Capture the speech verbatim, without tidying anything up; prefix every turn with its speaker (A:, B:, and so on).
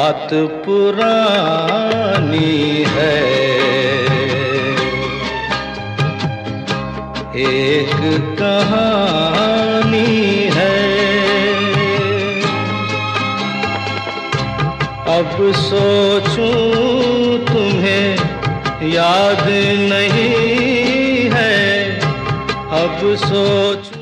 A: बात पुरानी है, एक कहानी है। अब सोचूं तुम्हें याद नहीं है, अब सोचूं